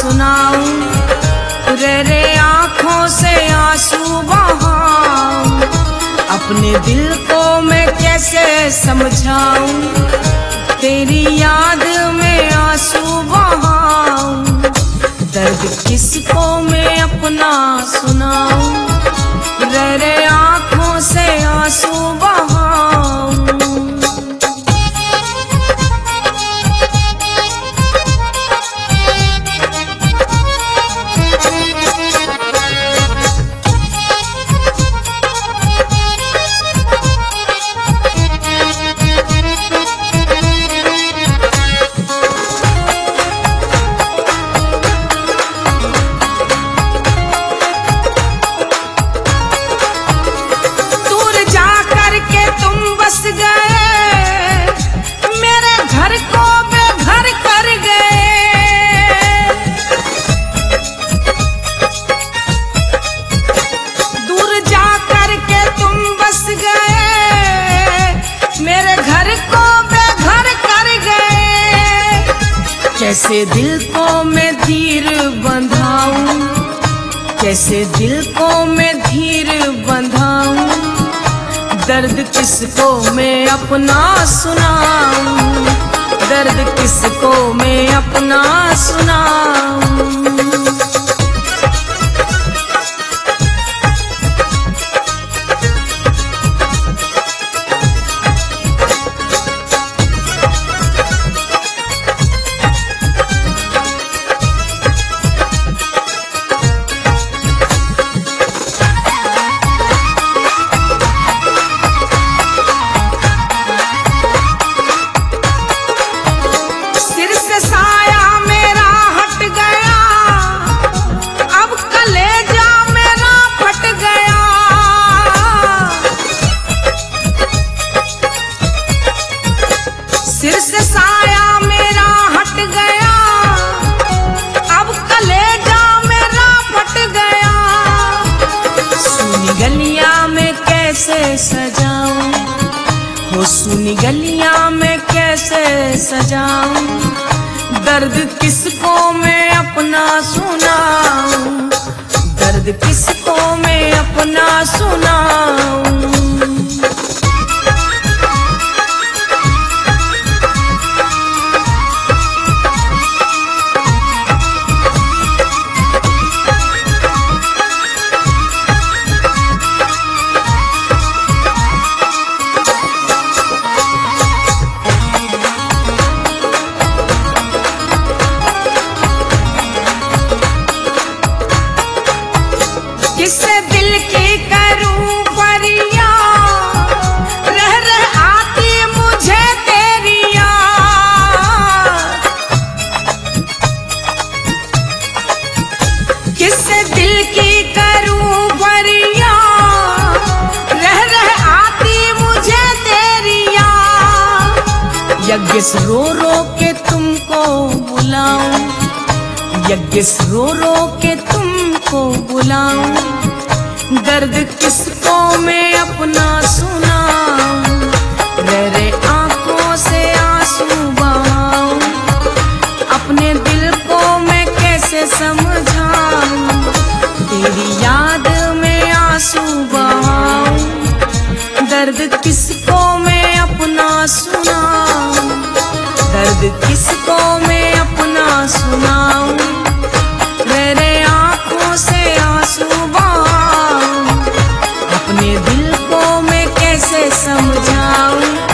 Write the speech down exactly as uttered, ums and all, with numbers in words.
सुनाऊं, रे रे आँखों से आंसू बहाऊं, अपने दिल को मैं कैसे समझाऊं, तेरी याद में आंसू बहाऊं, दर्द किसको मैं अपना सुनाऊं, रे रे आँखों से आंसू बहाऊं। कैसे दिल को मैं धीर बंधाऊं, कैसे दिल को मैं धीर बंधाऊं, दर्द किसको मैं अपना सुनाऊं, दर्द किसको मैं अपना सुनाऊं। सिर से साया मेरा हट गया, अब कलेजा मेरा फट गया, सुनी गलियां में कैसे सजाऊं, हो सुनी गलियां में कैसे सजाऊं, दर्द किसको मैं अपना सुनाऊं, दर्द किसको मैं अपना सुनाऊं। किससे दिल की करूं फरियाद, रह रह आती मुझे तेरी याद, किससे दिल की करूं फरियाद, रह रह आती मुझे तेरी याद, यज्ञ रो रो के तुमको बुलाऊं, यज्ञ रो रो के तुमको बुलाऊं, दर्द किसको मैं अपना सुनाऊं, रे रे आँखों से आंसू बहाऊं, अपने दिल को मैं कैसे समझाऊं, तेरी याद में आंसू बहाऊं, दर्द किसको मैं अपना सुनाऊं, दर्द किसको मैं अपना सुनाऊं, रे रे आँखों से आंसू बहाऊं, अपने दिल को मैं कैसे समझाऊं।